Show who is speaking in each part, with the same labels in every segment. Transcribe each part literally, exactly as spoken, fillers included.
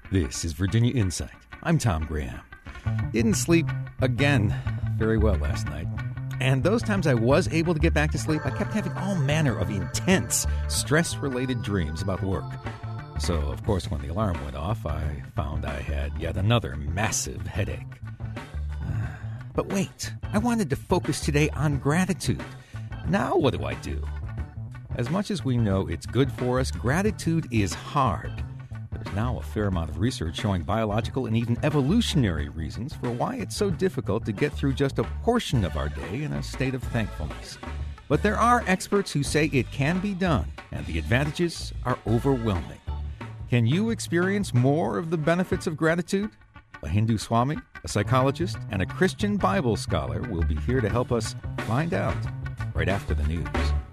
Speaker 1: This is Virginia Insight. I'm Tom Graham. Didn't sleep again very well last night. And those times I was able to get back to sleep, I kept having all manner of intense, stress-related dreams about work. So, of course, when the alarm went off, I found I had yet another massive headache. But wait, I wanted to focus today on gratitude. Now what do I do? As much as we know it's good for us, gratitude is hard. There's now a fair amount of research showing biological and even evolutionary reasons for why it's so difficult to get through just a portion of our day in a state of thankfulness. But there are experts who say it can be done, and the advantages are overwhelming. Can you experience more of the benefits of gratitude? A Hindu Swami, a psychologist, and a Christian Bible scholar will be here to help us find out right after the news.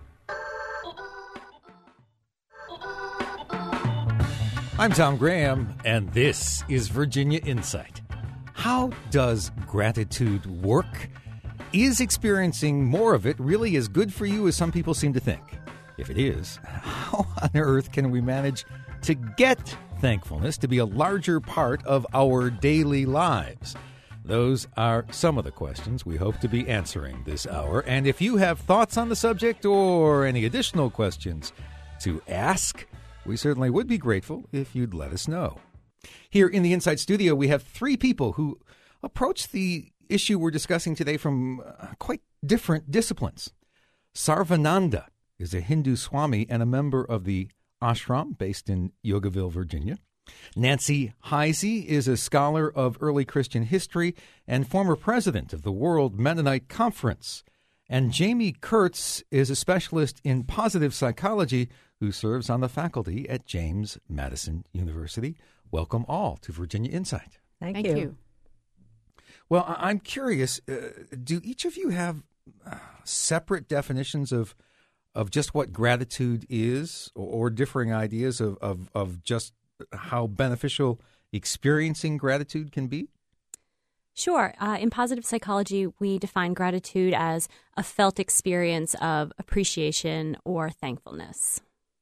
Speaker 1: I'm Tom Graham, and this is Virginia Insight. How does gratitude work? Is experiencing more of it really as good for you as some people seem to think? If it is, how on earth can we manage to get thankfulness to be a larger part of our daily lives? Those are some of the questions we hope to be answering this hour. And if you have thoughts on the subject or any additional questions to ask, we certainly would be grateful if you'd let us know. Here in the Insight Studio, we have three people who approach the issue we're discussing today from uh, quite different disciplines. Sarvananda is a Hindu Swami and a member of the ashram based in Yogaville, Virginia. Nancy Heisey is a scholar of early Christian history and former president of the World Mennonite Conference. And Jamie Kurtz is a specialist in positive psychology who serves on the faculty at James Madison University. Welcome all to Virginia Insight.
Speaker 2: Thank,
Speaker 3: Thank
Speaker 2: you.
Speaker 3: you.
Speaker 1: Well, I- I'm curious, uh, do each of you have uh, separate definitions of of just what gratitude is, or, or differing ideas of, of, of just how beneficial experiencing gratitude can be?
Speaker 2: Sure. Uh, in positive psychology, we define gratitude as a felt experience of appreciation or thankfulness.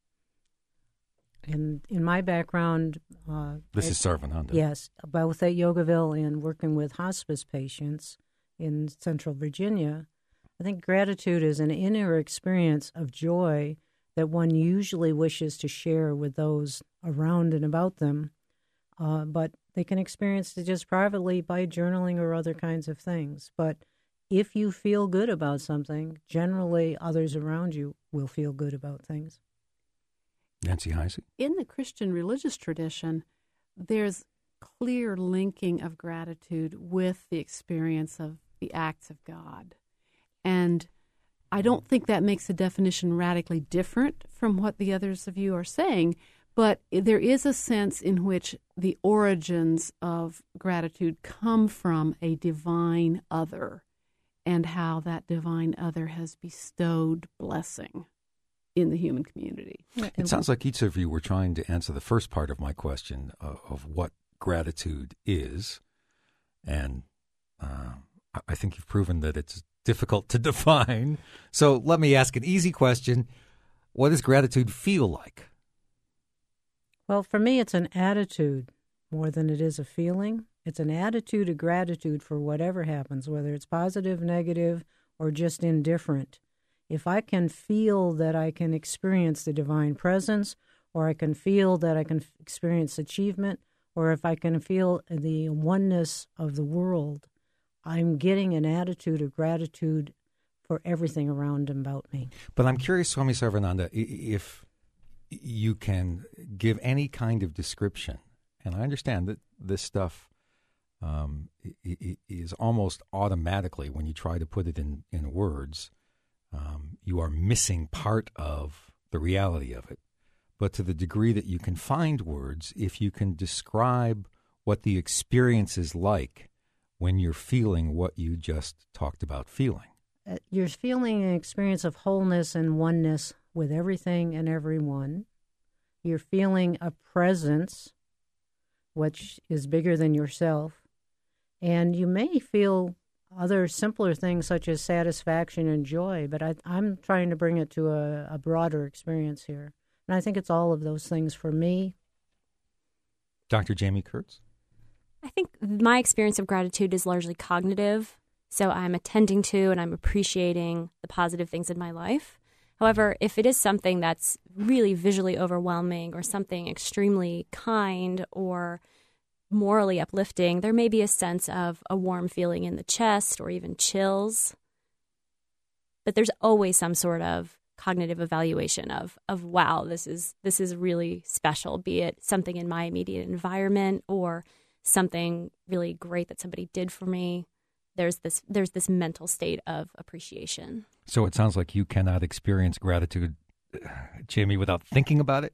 Speaker 3: In in my background, uh,
Speaker 1: This
Speaker 3: I-
Speaker 1: is Sarvananda.
Speaker 3: yes, both at Yogaville and working with hospice patients in Central Virginia, I think gratitude is an inner experience of joy that one usually wishes to share with those around and about them, uh, but they can experience it just privately by journaling or other kinds of things. But if you feel good about something, generally others around you will feel good about things.
Speaker 1: Nancy Heisey?
Speaker 4: In the Christian religious tradition, there's clear linking of gratitude with the experience of the acts of God. And I don't think that makes the definition radically different from what the others of you are saying, but there is a sense in which the origins of gratitude come from a divine other and how that divine other has bestowed blessing in the human community.
Speaker 1: It sounds like each of you were trying to answer the first part of my question of, of what gratitude is. And uh, I think you've proven that it's difficult to define. So let me ask an easy question. What does gratitude feel like?
Speaker 3: Well, for me, it's an attitude more than it is a feeling. It's an attitude of gratitude for whatever happens, whether it's positive, negative, or just indifferent. If I can feel that I can experience the divine presence, or I can feel that I can f- experience achievement, or if I can feel the oneness of the world, I'm getting an attitude of gratitude for everything around and about me.
Speaker 1: But I'm curious, Swami Sarvananda, if you can give any kind of description, and I understand that this stuff um, is almost automatically, when you try to put it in, in words, um, you are missing part of the reality of it. But to the degree that you can find words, if you can describe what the experience is like when you're feeling what you just talked about feeling.
Speaker 3: Uh, You're feeling an experience of wholeness and oneness with everything and everyone. You're feeling a presence, which is bigger than yourself. And you may feel other simpler things such as satisfaction and joy, but I, I'm trying to bring it to a, a broader experience here. And I think it's all of those things for me.
Speaker 1: Doctor Jamie Kurtz?
Speaker 2: I think my experience of gratitude is largely cognitive. So I'm attending to and I'm appreciating the positive things in my life. However, if it is something that's really visually overwhelming or something extremely kind or morally uplifting, there may be a sense of a warm feeling in the chest or even chills. But there's always some sort of cognitive evaluation of, of wow, this is this is really special, be it something in my immediate environment or something really great that somebody did for me. There's this there's this mental state of appreciation.
Speaker 1: So it sounds like you cannot experience gratitude, Jamie, without thinking about it?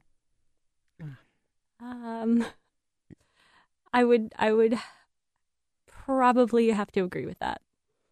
Speaker 2: Um, I would I would probably have to agree with that.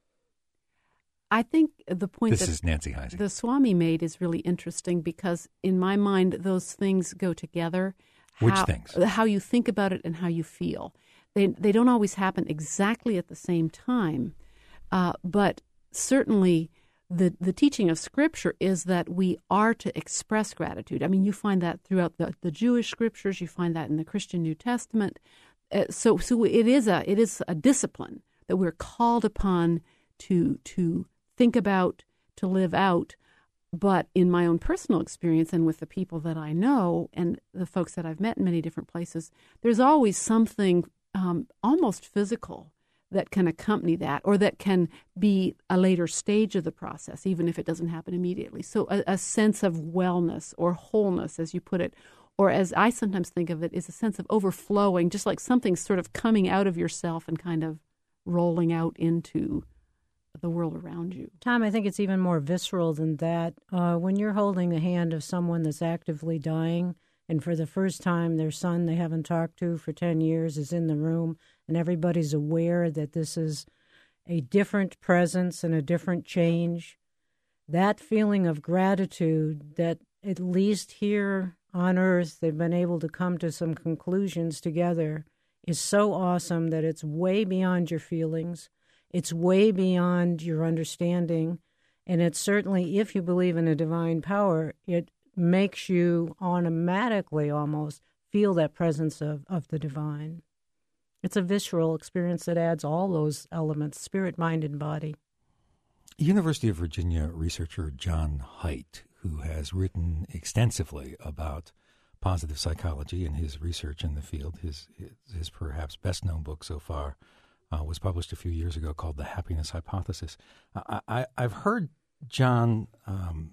Speaker 4: I think the point
Speaker 1: this
Speaker 4: that
Speaker 1: is Nancy Heising.
Speaker 4: the Swami made is really interesting because in my mind, those things go together.
Speaker 1: Which
Speaker 4: how,
Speaker 1: things?
Speaker 4: How you think about it and how you feel. They they don't always happen exactly at the same time, uh, but certainly the the teaching of Scripture is that we are to express gratitude. I mean, you find that throughout the, the Jewish Scriptures. You find that in the Christian New Testament. Uh, so so it is a it is a discipline that we're called upon to to think about, to live out. But in my own personal experience and with the people that I know and the folks that I've met in many different places, there's always something um, almost physical that can accompany that or that can be a later stage of the process, even if it doesn't happen immediately. So a, a sense of wellness or wholeness, as you put it, or as I sometimes think of it, is a sense of overflowing, just like something sort of coming out of yourself and kind of rolling out into the world around you.
Speaker 3: Tom, I think it's even more visceral than that. Uh, when you're holding the hand of someone that's actively dying, and for the first time their son they haven't talked to for ten years is in the room, and everybody's aware that this is a different presence and a different change, that feeling of gratitude that at least here on earth they've been able to come to some conclusions together is so awesome that it's way beyond your feelings. It's way beyond your understanding, and it's certainly, if you believe in a divine power, it makes you automatically almost feel that presence of, of the divine. It's a visceral experience that adds all those elements, spirit, mind, and body.
Speaker 1: University of Virginia researcher John Haidt, who has written extensively about positive psychology and his research in the field, his, his, his perhaps best-known book so far, Uh, was published a few years ago called The Happiness Hypothesis. I, I, I've heard John um,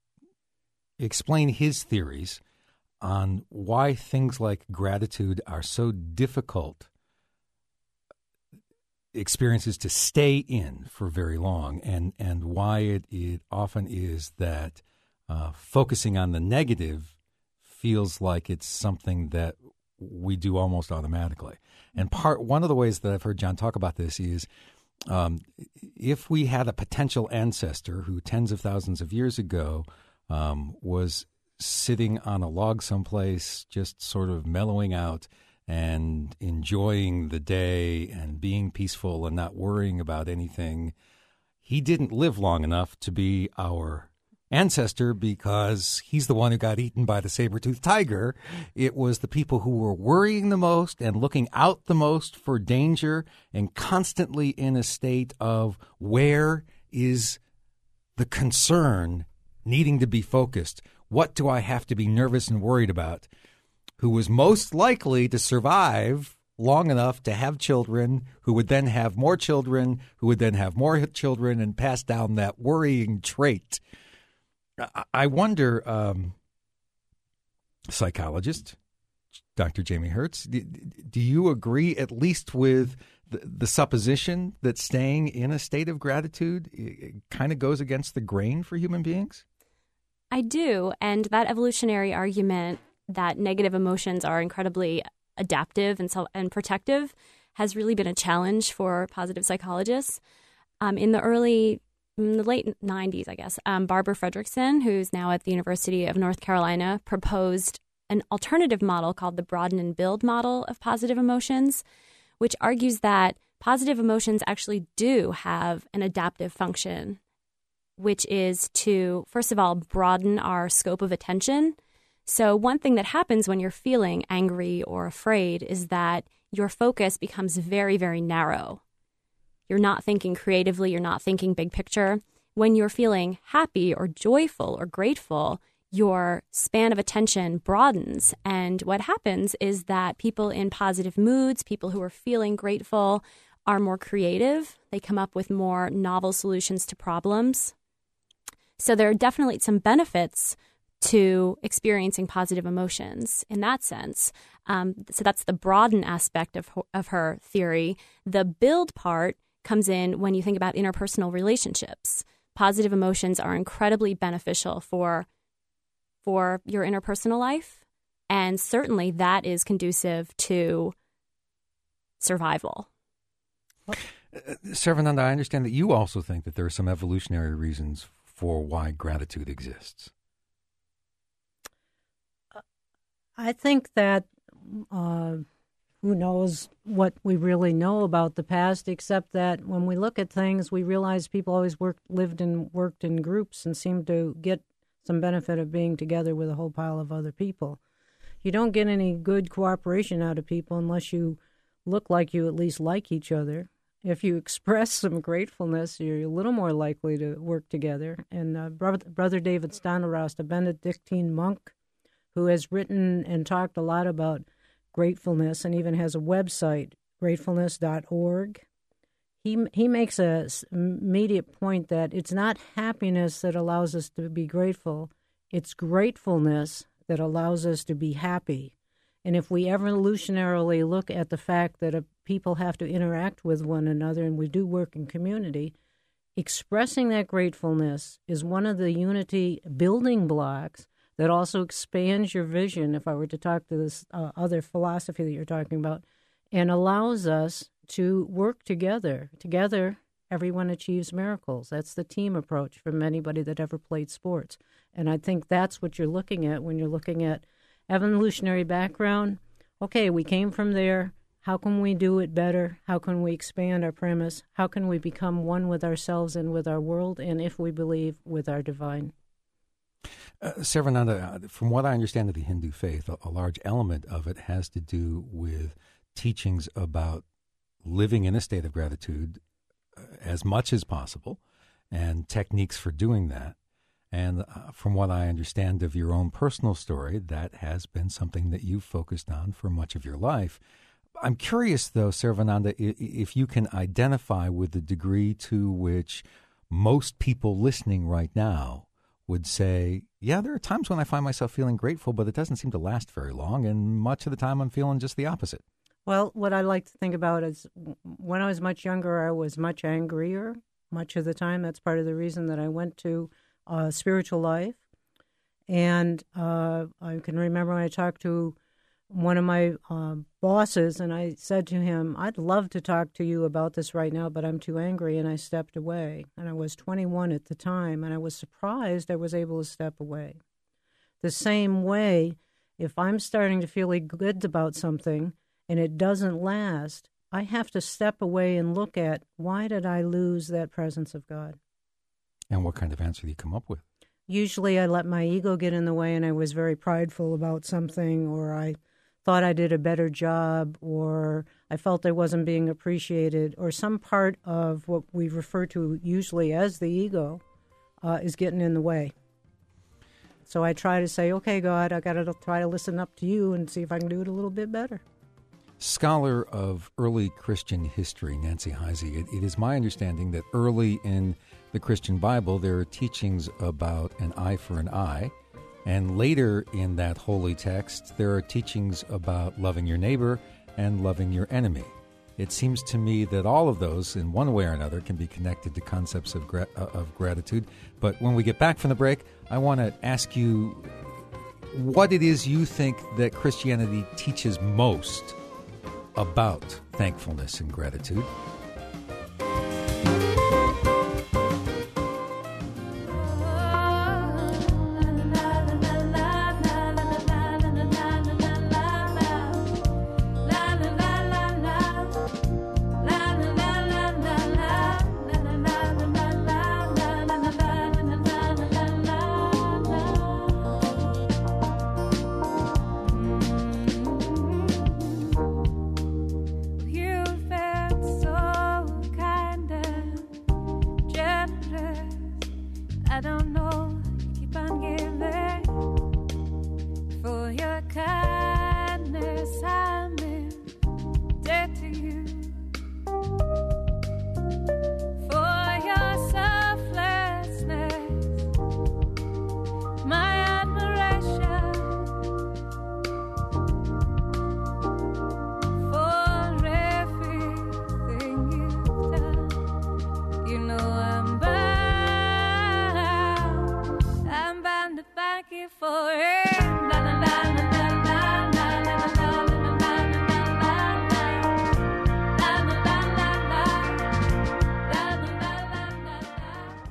Speaker 1: explain his theories on why things like gratitude are so difficult experiences to stay in for very long, and, and why it, it often is that uh, focusing on the negative feels like it's something that we do almost automatically. And part one of the ways that I've heard John talk about this is um, if we had a potential ancestor who tens of thousands of years ago um, was sitting on a log someplace, just sort of mellowing out and enjoying the day and being peaceful and not worrying about anything, he didn't live long enough to be our ancestor because he's the one who got eaten by the saber-toothed tiger. It was the people who were worrying the most and looking out the most for danger and constantly in a state of where is the concern needing to be focused? What do I have to be nervous and worried about? Who was most likely to survive long enough to have children, who would then have more children, who would then have more children and pass down that worrying trait. I wonder, um, psychologist, Doctor Jamie Hertz, do, do you agree at least with the, the supposition that staying in a state of gratitude kind of goes against the grain for human beings?
Speaker 2: I do, and that evolutionary argument that negative emotions are incredibly adaptive and so and protective has really been a challenge for positive psychologists. Um, in the early In the late nineties, I guess, um, Barbara Fredrickson, who's now at the University of North Carolina, proposed an alternative model called the broaden and build model of positive emotions, which argues that positive emotions actually do have an adaptive function, which is to, first of all, broaden our scope of attention So one thing that happens when you're feeling angry or afraid is that your focus becomes very, very narrow. You're not thinking creatively. You're not thinking big picture. When you're feeling happy or joyful or grateful, your span of attention broadens. And what happens is that people in positive moods, people who are feeling grateful, are more creative. They come up with more novel solutions to problems. So there are definitely some benefits to experiencing positive emotions in that sense. Um, so that's the broaden aspect of of her theory. The build part comes in when you think about interpersonal relationships. Positive emotions are incredibly beneficial for for your interpersonal life, and certainly that is conducive to survival.
Speaker 1: Uh, Sarvananda, I understand that you also think that there are some evolutionary reasons for why gratitude exists.
Speaker 3: I think that uh, who knows what we really know about the past, except that when we look at things, we realize people always worked, lived and worked in groups and seemed to get some benefit of being together with a whole pile of other people. You don't get any good cooperation out of people unless you look like you at least like each other. If you express some gratefulness, you're a little more likely to work together. And uh, Brother, Brother David Stanerast, a Benedictine monk who has written and talked a lot about gratefulness and even has a website, gratefulness dot org. He he makes a immediate point that it's not happiness that allows us to be grateful. It's gratefulness that allows us to be happy. And if we evolutionarily look at the fact that a, people have to interact with one another and we do work in community, expressing that gratefulness is one of the unity building blocks that also expands your vision, if I were to talk to this uh, other philosophy that you're talking about, and allows us to work together. Together, everyone achieves miracles. That's the team approach from anybody that ever played sports. And I think that's what you're looking at when you're looking at evolutionary background. Okay, we came from there. How can we do it better? How can we expand our premise? How can we become one with ourselves and with our world, and if we believe, with our divine?
Speaker 1: Uh, Sarvananda, from what I understand of the Hindu faith, a, a large element of it has to do with teachings about living in a state of gratitude uh, as much as possible and techniques for doing that. And uh, from what I understand of your own personal story, that has been something that you've focused on for much of your life. I'm curious, though, Sarvananda, if you can identify with the degree to which most people listening right now would say, yeah, there are times when I find myself feeling grateful, but it doesn't seem to last very long, and much of the time I'm feeling just the opposite.
Speaker 3: Well, what I like to think about is when I was much younger, I was much angrier much of the time. That's part of the reason that I went to uh, spiritual life. And uh, I can remember when I talked to one of my uh, bosses, and I said to him, I'd love to talk to you about this right now, but I'm too angry, and I stepped away. And I was twenty-one at the time, and I was surprised I was able to step away. The same way, if I'm starting to feel good about something and it doesn't last, I have to step away and look at, why did I lose that presence of God?
Speaker 1: And what kind of answer do you come up with?
Speaker 3: Usually I let my ego get in the way, and I was very prideful about something, or I thought I did a better job, or I felt I wasn't being appreciated, or some part of what we refer to usually as the ego uh, is getting in the way. So I try to say, okay, God, I got to try to listen up to you and see if I can do it a little bit better.
Speaker 1: Scholar of early Christian history, Nancy Heisey, it, it is my understanding that early in the Christian Bible there are teachings about an eye for an eye. And later in that holy text, there are teachings about loving your neighbor and loving your enemy. It seems to me that all of those, in one way or another, can be connected to concepts of gra- of gratitude. But when we get back from the break, I want to ask you what it is you think that Christianity teaches most about thankfulness and gratitude.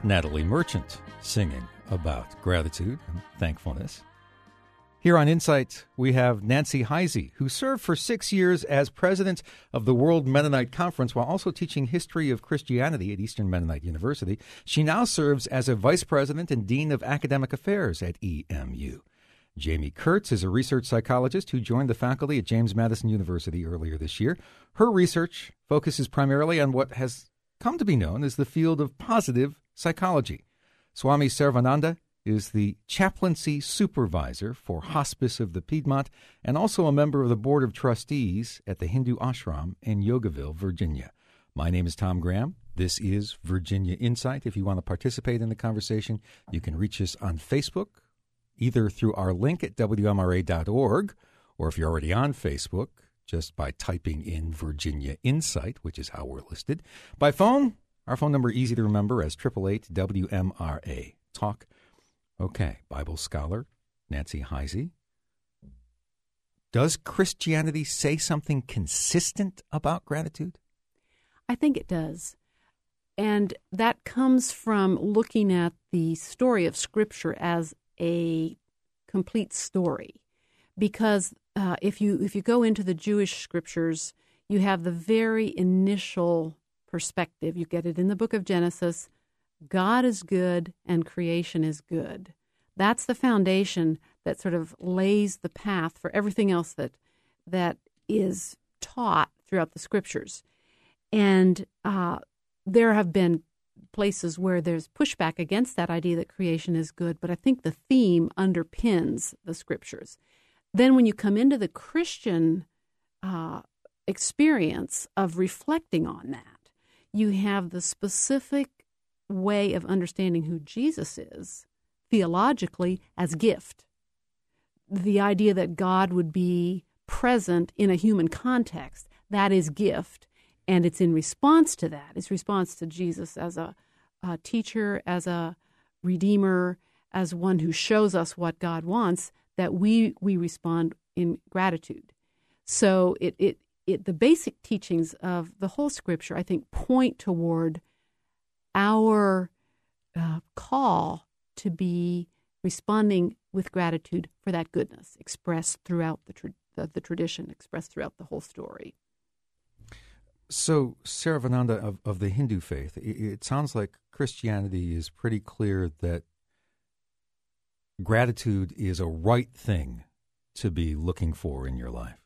Speaker 1: Natalie Merchant singing about gratitude and thankfulness. Here on Insight, we have Nancy Heisey, who served for six years as president of the World Mennonite Conference while also teaching history of Christianity at Eastern Mennonite University. She now serves as a vice president and dean of academic affairs at E M U. Jamie Kurtz is a research psychologist who joined the faculty at James Madison University earlier this year. Her research focuses primarily on what has come to be known as the field of positive psychology. Swami Sarvananda is the chaplaincy supervisor for Hospice of the Piedmont and also a member of the Board of Trustees at the Hindu Ashram in Yogaville, Virginia. My name is Tom Graham. This is Virginia Insight. If you want to participate in the conversation, you can reach us on Facebook, either through our link at W M R A dot org, or if you're already on Facebook, just by typing in Virginia Insight, which is how we're listed. By phone, our phone number easy to remember as eight eight eight W M R A. Talk. Okay, Bible scholar Nancy Heisey. Does Christianity say something consistent about gratitude?
Speaker 4: I think it does. And that comes from looking at the story of Scripture as a complete story. Because uh, if you if you go into the Jewish Scriptures, you have the very initial perspective. You get it in the book of Genesis. God is good and creation is good. That's the foundation that sort of lays the path for everything else that that is taught throughout the Scriptures. And uh, there have been places where there's pushback against that idea that creation is good, but I think the theme underpins the Scriptures. Then when you come into the Christian uh, experience of reflecting on that, you have the specific way of understanding who Jesus is theologically as gift. The idea that God would be present in a human context, that is gift. And it's in response to that. It's response to Jesus as a, a teacher, as a redeemer, as one who shows us what God wants, that we we respond in gratitude. So it it, it the basic teachings of the whole Scripture, I think, point toward our uh, call to be responding with gratitude for that goodness expressed throughout the, tra- the, the tradition, expressed throughout the whole story.
Speaker 1: So, Sarvananda, of, of the Hindu faith, it, it sounds like Christianity is pretty clear that gratitude is a right thing to be looking for in your life.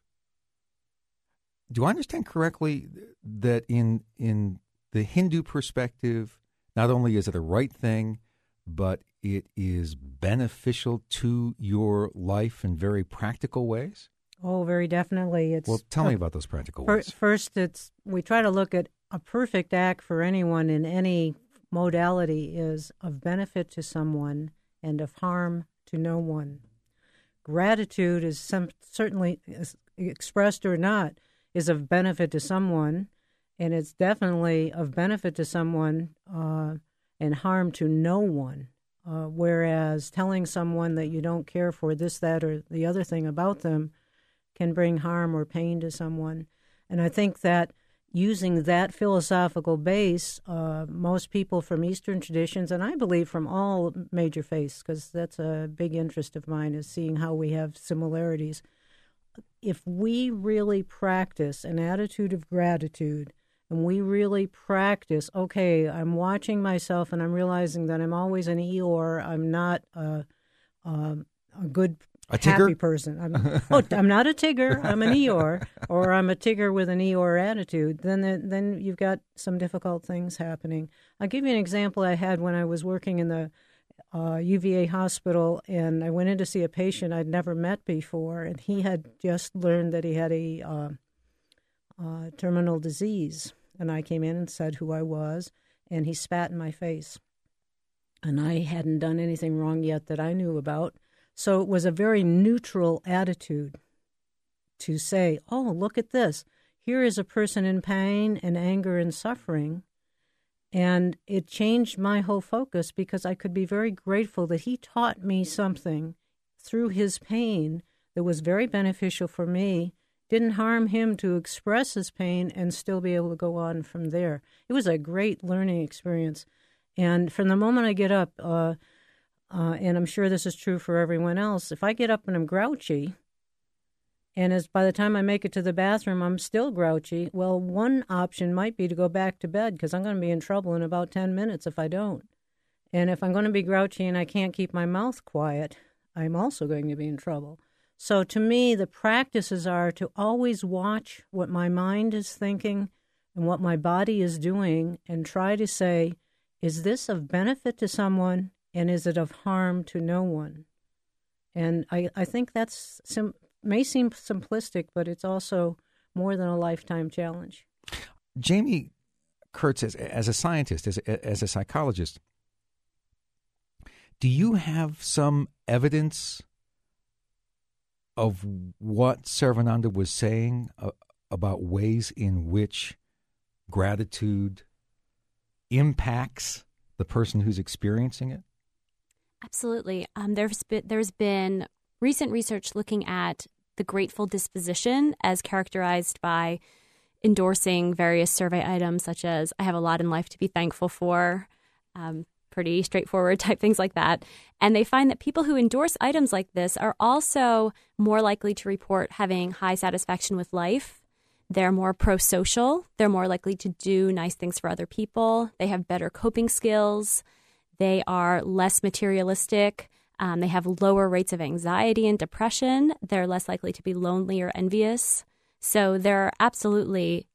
Speaker 1: Do I understand correctly that in in the Hindu perspective, not only is it a right thing, but it is beneficial to your life in very practical ways?
Speaker 3: Oh, very definitely. It's
Speaker 1: well, tell me about those practical
Speaker 3: for,
Speaker 1: ways.
Speaker 3: First, it's we try to look at a perfect act for anyone in any modality is of benefit to someone and of harm to no one. Gratitude is some certainly is expressed or not is of benefit to someone, and it's definitely of benefit to someone uh, and harm to no one. Uh, whereas telling someone that you don't care for this, that, or the other thing about them can bring harm or pain to someone. And I think that using that philosophical base, uh, most people from Eastern traditions, and I believe from all major faiths, because that's a big interest of mine, is seeing how we have similarities. If we really practice an attitude of gratitude, and we really practice, okay, I'm watching myself and I'm realizing that I'm always an Eeyore, I'm not a, a, a good
Speaker 1: A
Speaker 3: happy
Speaker 1: Tigger?
Speaker 3: person. I'm, oh, I'm not a Tigger. I'm an Eeyore, or I'm a Tigger with an Eeyore attitude. Then, then you've got some difficult things happening. I'll give you an example I had when I was working in the uh, U V A hospital, and I went in to see a patient I'd never met before, and he had just learned that he had a uh, uh, terminal disease. And I came in and said who I was, and he spat in my face. And I hadn't done anything wrong yet that I knew about. So it was a very neutral attitude to say, oh, look at this. Here is a person in pain and anger and suffering. And it changed my whole focus because I could be very grateful that he taught me something through his pain that was very beneficial for me, didn't harm him to express his pain and still be able to go on from there. It was a great learning experience. And from the moment I get up, uh, uh, and I'm sure this is true for everyone else, if I get up and I'm grouchy, and as by the time I make it to the bathroom, I'm still grouchy, well, one option might be to go back to bed because I'm going to be in trouble in about ten minutes if I don't. And if I'm going to be grouchy and I can't keep my mouth quiet, I'm also going to be in trouble. So to me, the practices are to always watch what my mind is thinking and what my body is doing and try to say, is this of benefit to someone and is it of harm to no one? And I, I think that's sim- may seem simplistic, but it's also more than a lifetime challenge.
Speaker 1: Jamie Kurtz, as, as a scientist, as a, as a psychologist, do you have some evidence of what Sarvananda was saying uh, about ways in which gratitude impacts the person who's experiencing it?
Speaker 2: Absolutely. Um, there's been, there's been recent research looking at the grateful disposition as characterized by endorsing various survey items such as, I have a lot in life to be thankful for, um, pretty straightforward type things like that. And they find that people who endorse items like this are also more likely to report having high satisfaction with life. They're more pro-social. They're more likely to do nice things for other people. They have better coping skills. They are less materialistic. Um, they have lower rates of anxiety and depression. They're less likely to be lonely or envious. So there are absolutely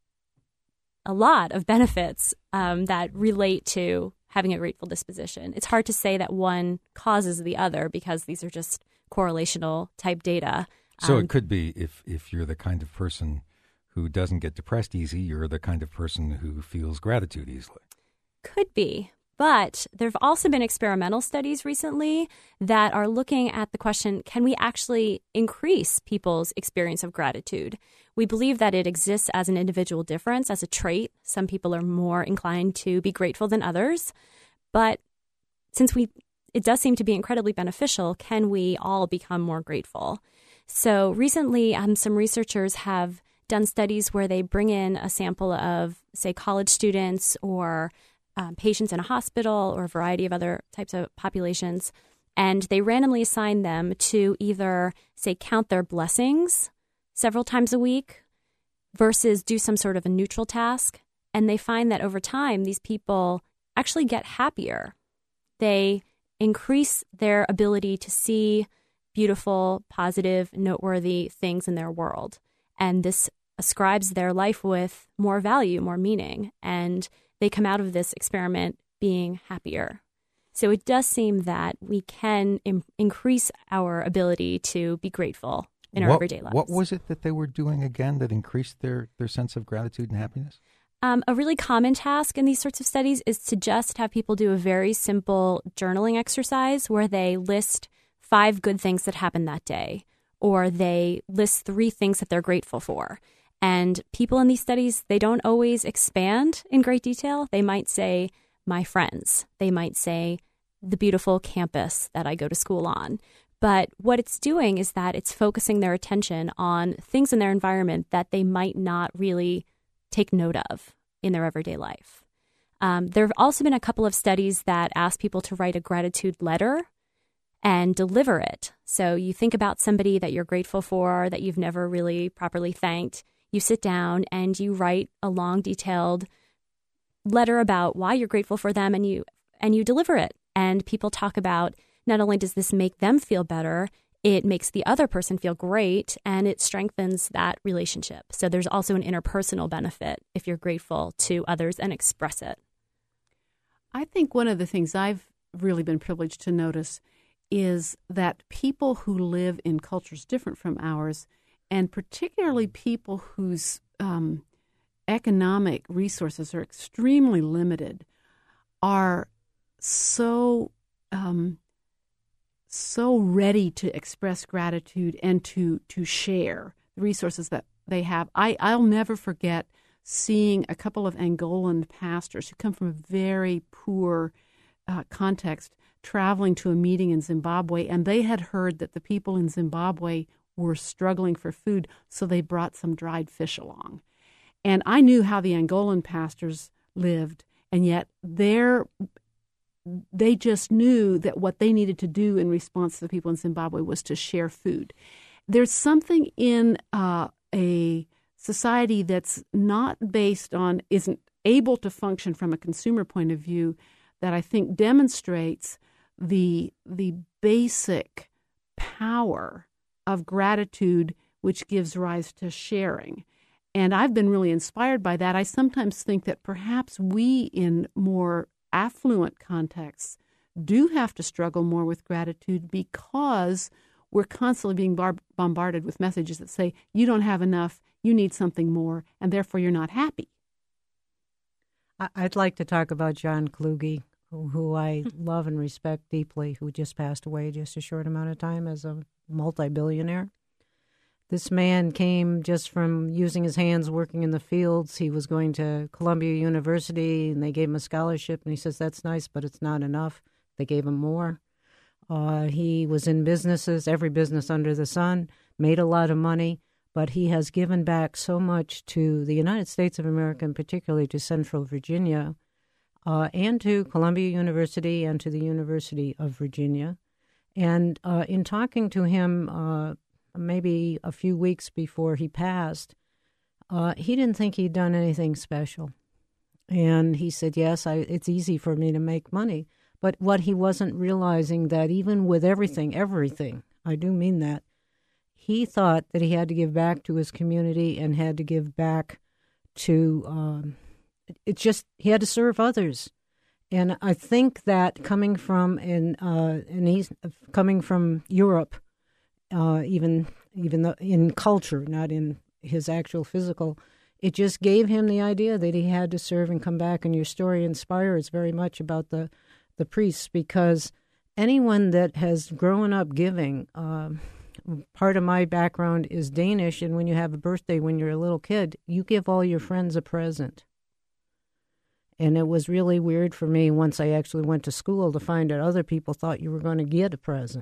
Speaker 2: a lot of benefits um, that relate to having a grateful disposition. It's hard to say that one causes the other because these are just correlational type data.
Speaker 1: So
Speaker 2: um,
Speaker 1: it could be if, if you're the kind of person who doesn't get depressed easy, you're the kind of person who feels gratitude easily.
Speaker 2: Could be. But there have also been experimental studies recently that are looking at the question, can we actually increase people's experience of gratitude? We believe that it exists as an individual difference, as a trait. Some people are more inclined to be grateful than others. But since we, it does seem to be incredibly beneficial, can we all become more grateful? So recently, um, some researchers have done studies where they bring in a sample of, say, college students or Um, patients in a hospital or a variety of other types of populations, and they randomly assign them to either, say, count their blessings several times a week versus do some sort of a neutral task. And they find that over time, these people actually get happier. They increase their ability to see beautiful, positive, noteworthy things in their world. And this ascribes their life with more value, more meaning. And they come out of this experiment being happier. So it does seem that we can im- increase our ability to be grateful in our
Speaker 1: what,
Speaker 2: everyday lives.
Speaker 1: What was it that they were doing again that increased their, their sense of gratitude and happiness?
Speaker 2: Um, a really common task in these sorts of studies is to just have people do a very simple journaling exercise where they list five good things that happened that day, or they list three things that they're grateful for. And people in these studies, they don't always expand in great detail. They might say, my friends. They might say, the beautiful campus that I go to school on. But what it's doing is that it's focusing their attention on things in their environment that they might not really take note of in their everyday life. Um, there have also been a couple of studies that ask people to write a gratitude letter and deliver it. So you think about somebody that you're grateful for, that you've never really properly thanked. You sit down and you write a long, detailed letter about why you're grateful for them, and you and you deliver it. And people talk about, not only does this make them feel better, it makes the other person feel great, and it strengthens that relationship. So there's also an interpersonal benefit if you're grateful to others and express it.
Speaker 4: I think one of the things I've really been privileged to notice is that people who live in cultures different from ours, and particularly people whose um, economic resources are extremely limited, are so um, so ready to express gratitude and to to share the resources that they have. I, I'll never forget seeing a couple of Angolan pastors who come from a very poor uh, context traveling to a meeting in Zimbabwe, and they had heard that the people in Zimbabwe were struggling for food, so they brought some dried fish along. And I knew how the Angolan pastors lived, and yet their they just knew that what they needed to do in response to the people in Zimbabwe was to share food. There's something in uh, a society that's not based on, isn't able to function from a consumer point of view, that I think demonstrates the the basic power of gratitude, which gives rise to sharing. And I've been really inspired by that. I sometimes think that perhaps we in more affluent contexts do have to struggle more with gratitude because we're constantly being bar- bombarded with messages that say, you don't have enough, you need something more, and therefore you're not happy.
Speaker 3: I'd like to talk about John Kluge, who, who I love and respect deeply, who just passed away just a short amount of time as a multi-billionaire. This man came just from using his hands working in the fields. He was going to Columbia University, and they gave him a scholarship, and he says, that's nice, but it's not enough. They gave him more. Uh, he was in businesses, every business under the sun, made a lot of money, but he has given back so much to the United States of America, and particularly to Central Virginia, uh, and to Columbia University and to the University of Virginia. And uh, in talking to him uh, maybe a few weeks before he passed, uh, he didn't think he'd done anything special. And he said, yes, I, it's easy for me to make money. But what he wasn't realizing that even with everything, everything, I do mean that, he thought that he had to give back to his community and had to give back to, um, it's just, he had to serve others. And I think that coming from, in, uh, and he's coming from Europe, uh, even, even though in culture, not in his actual physical, it just gave him the idea that he had to serve and come back. And your story inspires very much about the the priests, because anyone that has grown up giving, uh, part of my background is Danish, and when you have a birthday when you're a little kid, you give all your friends a present. And it was really weird for me once I actually went to school to find out other people thought you were going to get a present.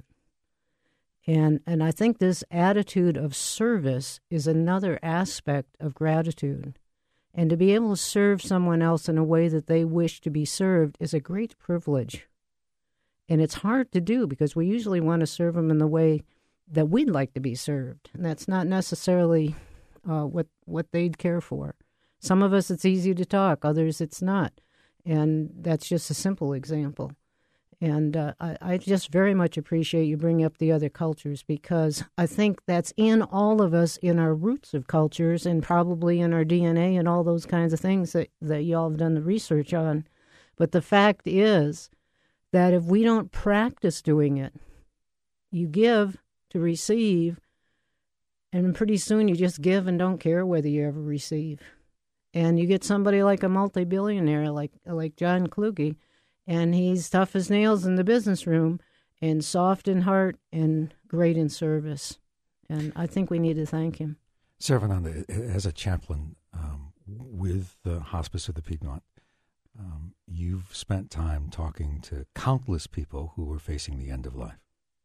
Speaker 3: And and I think this attitude of service is another aspect of gratitude. And to be able to serve someone else in a way that they wish to be served is a great privilege. And it's hard to do because we usually want to serve them in the way that we'd like to be served. And that's not necessarily uh, what, what they'd care for. Some of us, it's easy to talk. Others, it's not. And that's just a simple example. And uh, I, I just very much appreciate you bringing up the other cultures, because I think that's in all of us, in our roots of cultures and probably in our D N A and all those kinds of things that, that y'all have done the research on. But the fact is that if we don't practice doing it, you give to receive, and pretty soon you just give and don't care whether you ever receive. And you get somebody like a multi-billionaire like like John Kluge, and he's tough as nails in the business room and soft in heart and great in service. And I think we need to thank him.
Speaker 1: Sarvananda, as a chaplain um, with the Hospice of the Piedmont, um, you've spent time talking to countless people who are facing the end of life.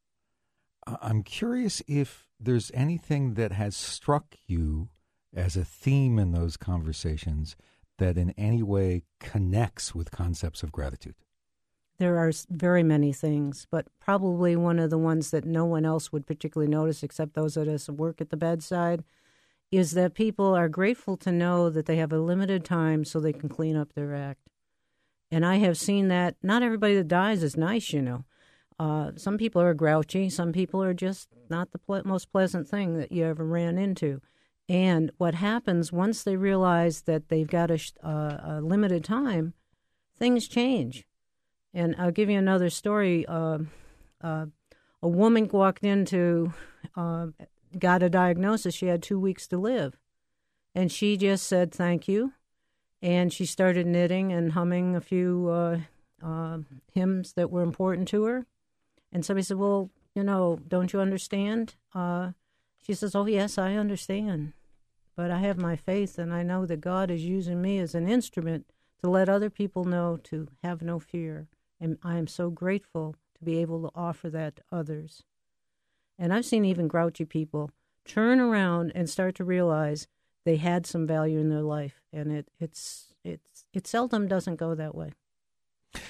Speaker 1: I'm curious if there's anything that has struck you as a theme in those conversations that in any way connects with concepts of gratitude.
Speaker 3: There are very many things, but probably one of the ones that no one else would particularly notice except those of us who work at the bedside is that people are grateful to know that they have a limited time so they can clean up their act. And I have seen that not everybody that dies is nice, you know. Uh, some people are grouchy. Some people are just not the ple- most pleasant thing that you ever ran into. And what happens once they realize that they've got a, uh, a limited time, things change. And I'll give you another story. Uh, uh, a woman walked into, uh, got a diagnosis. She had two weeks to live. And she just said, thank you. And she started knitting and humming a few uh, uh, hymns that were important to her. And somebody said, well, you know, don't you understand? Uh, she says, oh, yes, I understand. But I have my faith, and I know that God is using me as an instrument to let other people know to have no fear. And I am so grateful to be able to offer that to others. And I've seen even grouchy people turn around and start to realize they had some value in their life. And it it's it's it seldom doesn't go that way.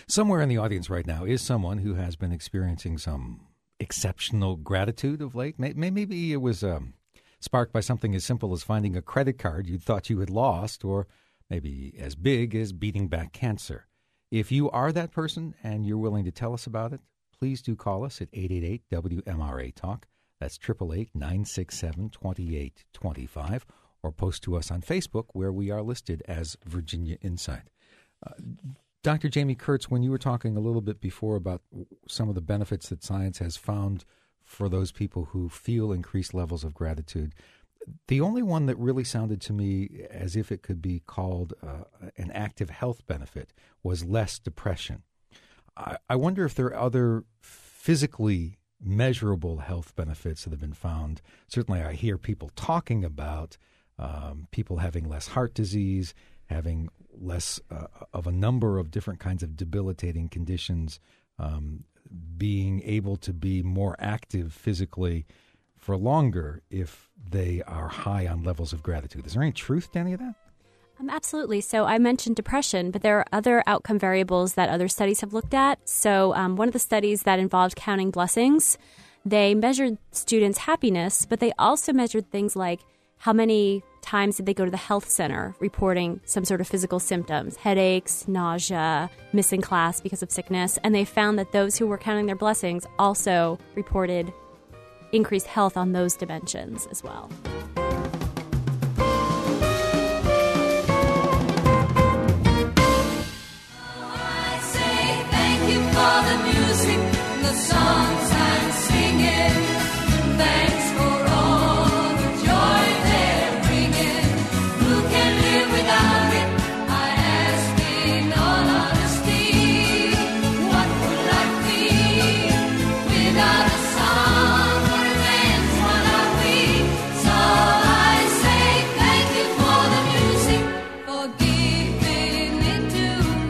Speaker 1: Somewhere in the audience right now is someone who has been experiencing some exceptional gratitude of late. Maybe it was um, sparked by something as simple as finding a credit card you thought you had lost, or maybe as big as beating back cancer. If you are that person and you're willing to tell us about it, please do call us at eight eight eight W M R A Talk. That's eight eight eight, nine six seven, two eight two five. Or post to us on Facebook, where we are listed as Virginia Insight. Uh, Doctor Jamie Kurtz, when you were talking a little bit before about some of the benefits that science has found for those people who feel increased levels of gratitude, the only one that really sounded to me as if it could be called uh, an active health benefit was less depression. I, I wonder if there are other physically measurable health benefits that have been found. Certainly I hear people talking about um, people having less heart disease, having less uh, of a number of different kinds of debilitating conditions, um, being able to be more active physically for longer if they are high on levels of gratitude. Is there any truth to any of that?
Speaker 2: Um, absolutely. So I mentioned depression, but there are other outcome variables that other studies have looked at. So um, one of the studies that involved counting blessings, they measured students' happiness, but they also measured things like how many times did they go to the health center reporting some sort of physical symptoms, headaches, nausea, missing class because of sickness. And they found that those who were counting their blessings also reported increased health on those dimensions as well.
Speaker 5: I say thank you for the music, the songs I'm singing. Thanks for all the joy they're bringing. Who can live without it? I ask in all honesty. What would life be without a song or a dance? What are we? So I say thank you for the music, for giving it to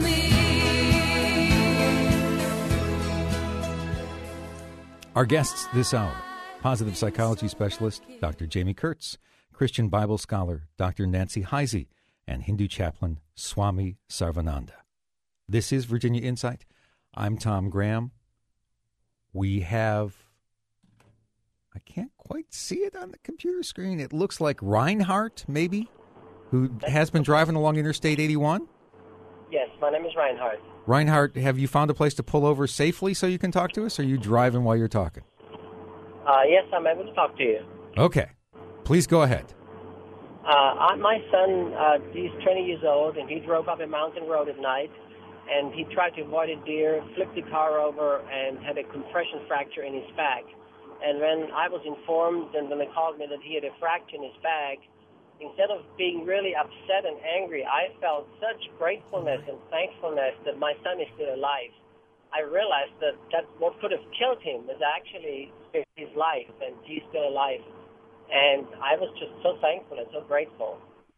Speaker 5: me.
Speaker 1: Our guests this hour, positive psychology specialist Doctor Jamie Kurtz, Christian Bible scholar Doctor Nancy Heisey, and Hindu chaplain Swami Sarvananda. This is Virginia Insight. I'm Tom Graham. We have, I can't quite see it on the computer screen. It looks like Reinhardt, maybe, who has been driving along Interstate eighty-one.
Speaker 6: Yes, my name is Reinhardt.
Speaker 1: Reinhardt, have you found a place to pull over safely so you can talk to us, or are you driving while you're talking?
Speaker 6: Uh, yes, I'm able to talk to you.
Speaker 1: Okay. Please go ahead.
Speaker 6: Uh, I, my son, uh, he's twenty years old, and he drove up a mountain road at night, and he tried to avoid a deer, flipped the car over, and had a compression fracture in his back. And when I was informed, and when they called me that he had a fracture in his back, instead of being really upset and angry, I felt such gratefulness and thankfulness that my son is still alive. I realized that, that what could have killed him was actually his life, and he's still alive. And I was just so thankful and so grateful.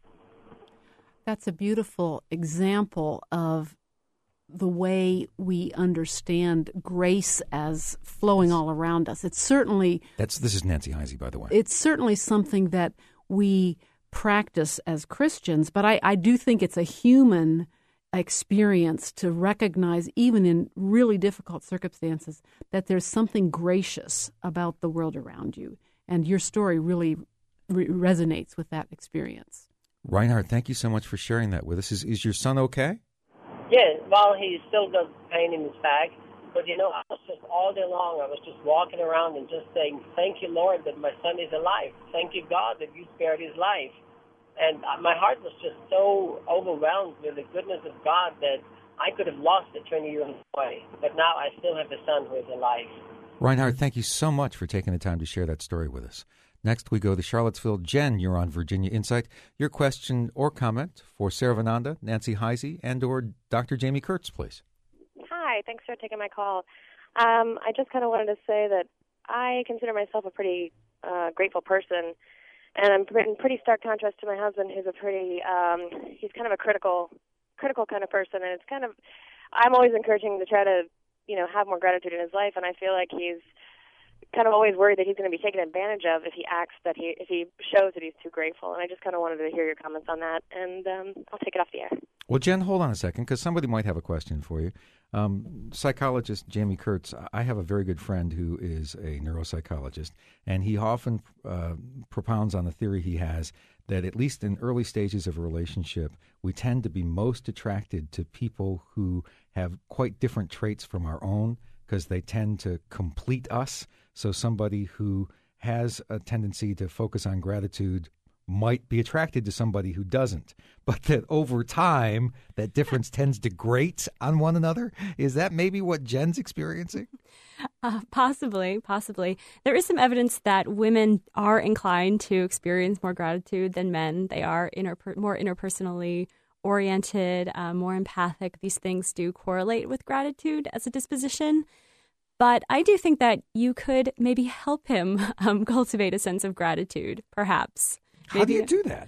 Speaker 4: That's a beautiful example of the way we understand grace as flowing all around us. It's certainly
Speaker 1: That's this is Nancy Heisey, by the way.
Speaker 4: It's certainly something that we practice as Christians, but I, I do think it's a human experience to recognize, even in really difficult circumstances, that there's something gracious about the world around you. And your story really re- resonates with that experience.
Speaker 1: Reinhardt, thank you so much for sharing that with us. Is, is your son okay?
Speaker 6: Yeah, well, he still got pain in his back. But, you know, I was just all day long, I was just walking around and just saying, thank you, Lord, that my son is alive. Thank you, God, that you spared his life. And my heart was just so overwhelmed with the goodness of God that I could have lost a twenty-year-old boy. But now I still have a son who is alive.
Speaker 1: Reinhardt, thank you so much for taking the time to share that story with us. Next, we go to Charlottesville. Jen, you're on Virginia Insight. Your question or comment for Sarvananda, Nancy Heisey, and or Doctor Jamie Kurtz, please.
Speaker 7: Hi, thanks for taking my call. Um, I just kind of wanted to say that I consider myself a pretty uh, grateful person, and I'm in pretty stark contrast to my husband, who's a pretty, um, he's kind of a critical, critical kind of person, and it's kind of, I'm always encouraging to try to, you know, have more gratitude in his life, and I feel like he's kind of always worried that he's going to be taken advantage of if he acts that he if he shows that he's too grateful. And I just kind of wanted to hear your comments on that, and um, I'll take it off the air.
Speaker 1: Well, Jen, hold on a second, because somebody might have a question for you. Um, psychologist Jamie Kurtz, I have a very good friend who is a neuropsychologist, and he often uh, propounds on the theory he has that at least in early stages of a relationship, we tend to be most attracted to people who have quite different traits from our own, because they tend to complete us. So somebody who has a tendency to focus on gratitude might be attracted to somebody who doesn't, but that over time, that difference tends to grate on one another. Is that maybe what Jen's experiencing?
Speaker 2: Uh, possibly, possibly. There is some evidence that women are inclined to experience more gratitude than men. They are interper- more interpersonally oriented, uh, more empathic. These things do correlate with gratitude as a disposition. But I do think that you could maybe help him um, cultivate a sense of gratitude, perhaps.
Speaker 1: How
Speaker 2: Maybe,
Speaker 1: do you do that?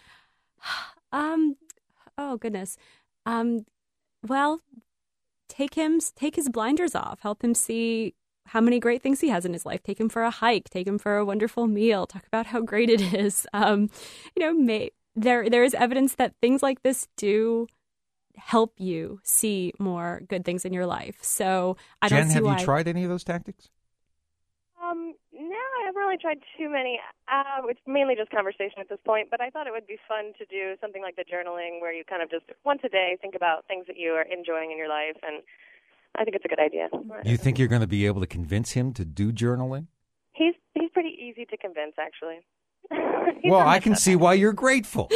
Speaker 2: Um, oh goodness. Um, well, take him, take his blinders off. Help him see how many great things he has in his life. Take him for a hike. Take him for a wonderful meal. Talk about how great it is. Um, you know, may, there there is evidence that things like this do help you see more good things in your life. So I
Speaker 1: Jen,
Speaker 2: don't see
Speaker 1: have
Speaker 2: why.
Speaker 1: you tried any of those tactics?
Speaker 7: Um, no, I haven't really tried too many. Uh, it's mainly just conversation at this point, but I thought it would be fun to do something like the journaling where you kind of just once a day think about things that you are enjoying in your life, and I think it's a good idea.
Speaker 1: You think you're going to be able to convince him to do journaling?
Speaker 7: He's he's pretty easy to convince, actually.
Speaker 1: Well, I can see why you're grateful.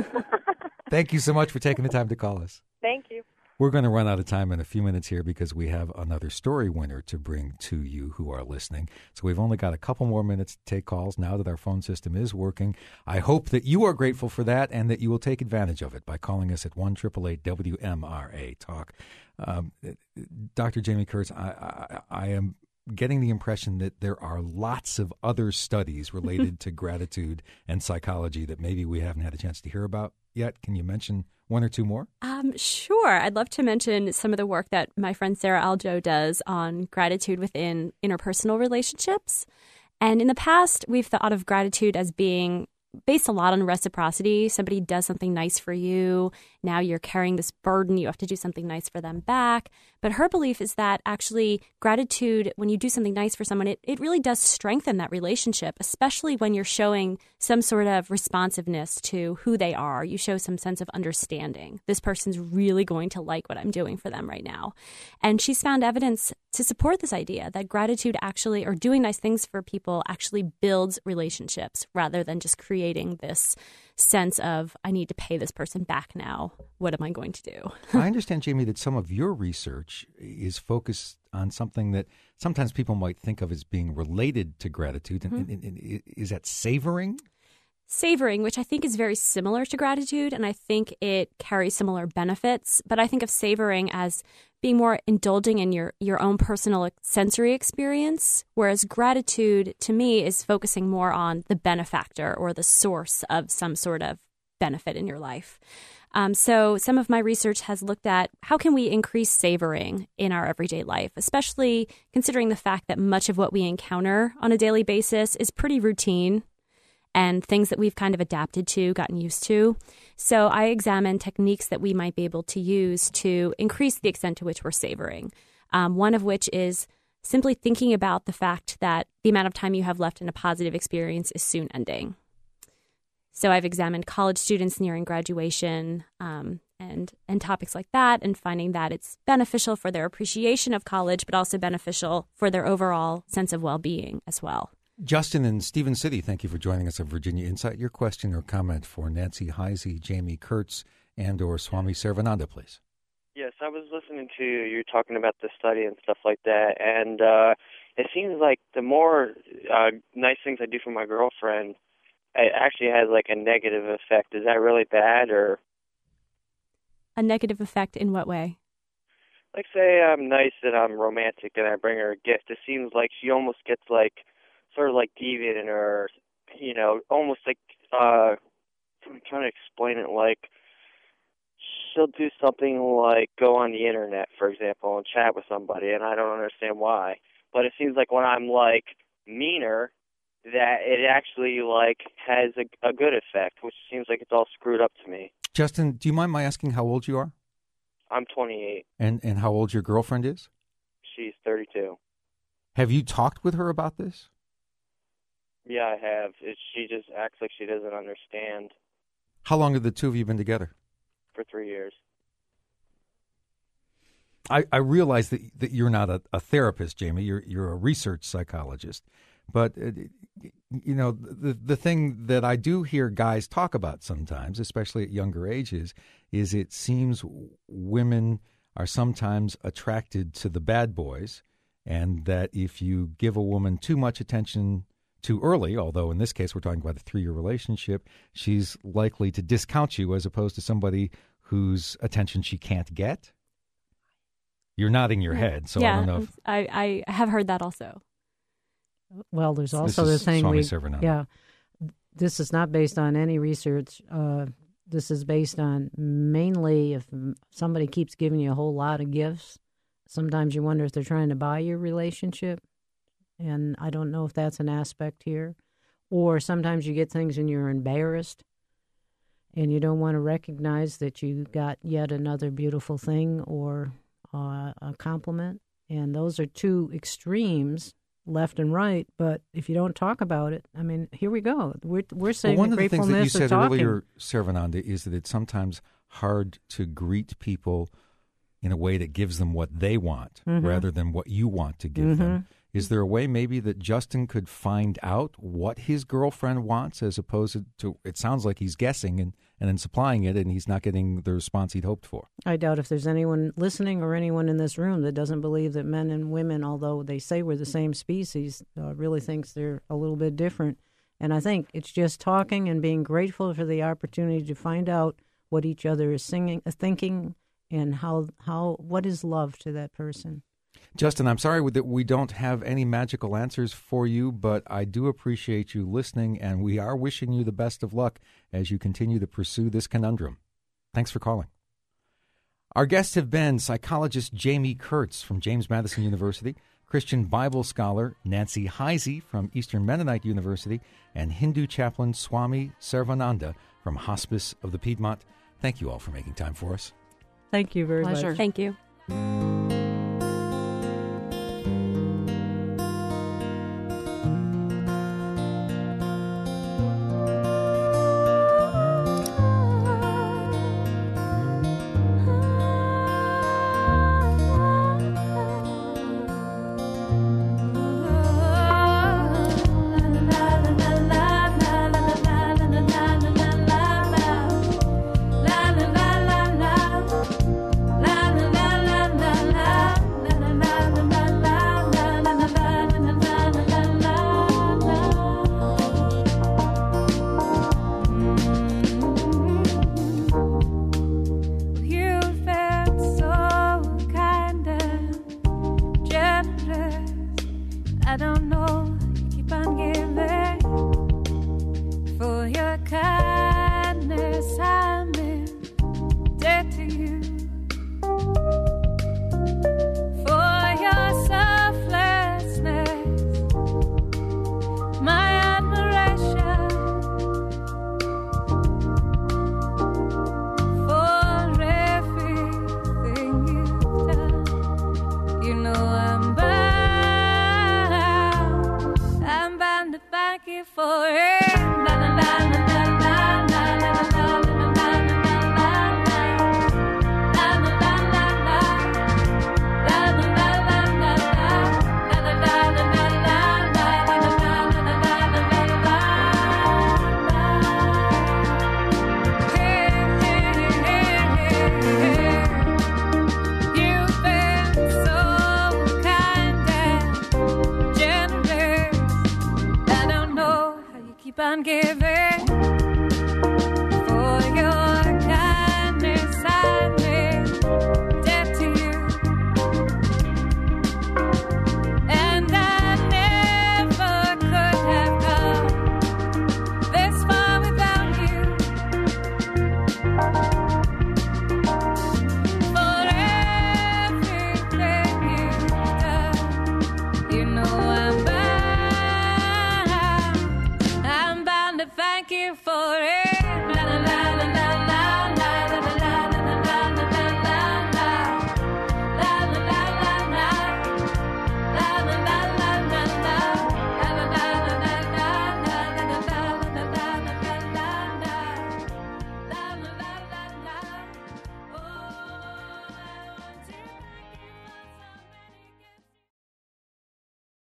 Speaker 1: Thank you so much for taking the time to call us.
Speaker 7: Thank you.
Speaker 1: We're going to run out of time in a few minutes here because we have another story winner to bring to you who are listening. So we've only got a couple more minutes to take calls now that our phone system is working. I hope that you are grateful for that and that you will take advantage of it by calling us at one eight eight eight W M R A Talk. Um, Doctor Jamie Kurtz, I, I, I am getting the impression that there are lots of other studies related to gratitude and psychology that maybe we haven't had a chance to hear about yet. Can you mention one or two more?
Speaker 2: Um, sure. I'd love to mention some of the work that my friend Sarah Aljo does on gratitude within interpersonal relationships. And in the past, we've thought of gratitude as being based a lot on reciprocity. Somebody does something nice for you. Now you're carrying this burden. You have to do something nice for them back. But her belief is that actually gratitude, when you do something nice for someone, it, it really does strengthen that relationship, especially when you're showing some sort of responsiveness to who they are. You show some sense of understanding. This person's really going to like what I'm doing for them right now. And she's found evidence to support this idea that gratitude actually, or doing nice things for people, actually builds relationships rather than just creating this sense of, I need to pay this person back now. What am I going to do?
Speaker 1: I understand, Jamie, that some of your research is focused on something that sometimes people might think of as being related to gratitude. Mm-hmm. And, and, and is that savoring?
Speaker 2: Savoring, which I think is very similar to gratitude, and I think it carries similar benefits. But I think of savoring as being more indulging in your, your own personal sensory experience, whereas gratitude, to me, is focusing more on the benefactor or the source of some sort of benefit in your life. Um, so some of my research has looked at how can we increase savoring in our everyday life, especially considering the fact that much of what we encounter on a daily basis is pretty routine and things that we've kind of adapted to, gotten used to. So I examine techniques that we might be able to use to increase the extent to which we're savoring. Um, one of which is simply thinking about the fact that the amount of time you have left in a positive experience is soon ending. So I've examined college students nearing graduation um, and, and topics like that, and finding that it's beneficial for their appreciation of college, but also beneficial for their overall sense of well-being as well.
Speaker 1: Justin in Stephen City, thank you for joining us on Virginia Insight. Your question or comment for Nancy Heisey, Jamie Kurtz, and or Swami Sarvananda, please.
Speaker 8: Yes, I was listening to you talking about the study and stuff like that, and uh, it seems like the more uh, nice things I do for my girlfriend, it actually has like a negative effect. Is that really bad, or?
Speaker 2: A negative effect in what way?
Speaker 8: Like, say I'm nice and I'm romantic and I bring her a gift. It seems like she almost gets like sort of like deviant in her, you know, almost like, uh, I'm trying to explain it, like she'll do something like go on the internet, for example, and chat with somebody, and I don't understand why. But it seems like when I'm like meaner, that it actually like has a, a good effect, which seems like it's all screwed up to me.
Speaker 1: Justin, do you mind my asking how old you are?
Speaker 8: I'm twenty-eight.
Speaker 1: And and how old your girlfriend is?
Speaker 8: She's thirty-two.
Speaker 1: Have you talked with her about this?
Speaker 8: Yeah, I have. It, she just acts like she doesn't understand.
Speaker 1: How long have the two of you been together?
Speaker 8: For three years.
Speaker 1: I, I realize that that you're not a, a therapist, Jamie. You're you're a research psychologist. But, uh, you know, the the thing that I do hear guys talk about sometimes, especially at younger ages, is it seems women are sometimes attracted to the bad boys, and that if you give a woman too much attention too early, although in this case we're talking about a three-year relationship, she's likely to discount you as opposed to somebody whose attention she can't get. You're nodding your head, so
Speaker 2: yeah,
Speaker 1: I don't know if...
Speaker 2: I, I have heard that also.
Speaker 3: Well, there's
Speaker 1: This
Speaker 3: also
Speaker 1: is
Speaker 3: the thing
Speaker 1: Swami
Speaker 3: we,
Speaker 1: Sarvananda.
Speaker 3: yeah, this is not based on any research. Uh, this is based on mainly if somebody keeps giving you a whole lot of gifts, sometimes you wonder if they're trying to buy your relationship. And I don't know if that's an aspect here. Or sometimes you get things and you're embarrassed and you don't want to recognize that you got yet another beautiful thing or uh, a compliment. And those are two extremes, left and right. But if you don't talk about it, I mean, here we go. We're, we're saying
Speaker 1: well, one
Speaker 3: the
Speaker 1: of the things that you
Speaker 3: gratefulness of
Speaker 1: said
Speaker 3: talking.
Speaker 1: earlier, Sarvananda, is that it's sometimes hard to greet people in a way that gives them what they want
Speaker 3: Mhm.
Speaker 1: rather than what you want to give them. Is there a way maybe that Justin could find out what his girlfriend wants as opposed to, it sounds like he's guessing and, and then supplying it and he's not getting the response he'd hoped for?
Speaker 3: I doubt if there's anyone listening or anyone in this room that doesn't believe that men and women, although they say we're the same species, uh, really thinks they're a little bit different. And I think it's just talking and being grateful for the opportunity to find out what each other is singing, uh, thinking, and how how what is love to that person.
Speaker 1: Justin, I'm sorry that we don't have any magical answers for you, but I do appreciate you listening, and we are wishing you the best of luck as you continue to pursue this conundrum. Thanks for calling. Our guests have been psychologist Jamie Kurtz from James Madison University, Christian Bible scholar Nancy Heisey from Eastern Mennonite University, and Hindu chaplain Swami Sarvananda from Hospice of the Piedmont. Thank you all for making time for us.
Speaker 3: Thank you very
Speaker 4: Pleasure.
Speaker 3: much.
Speaker 2: Thank you.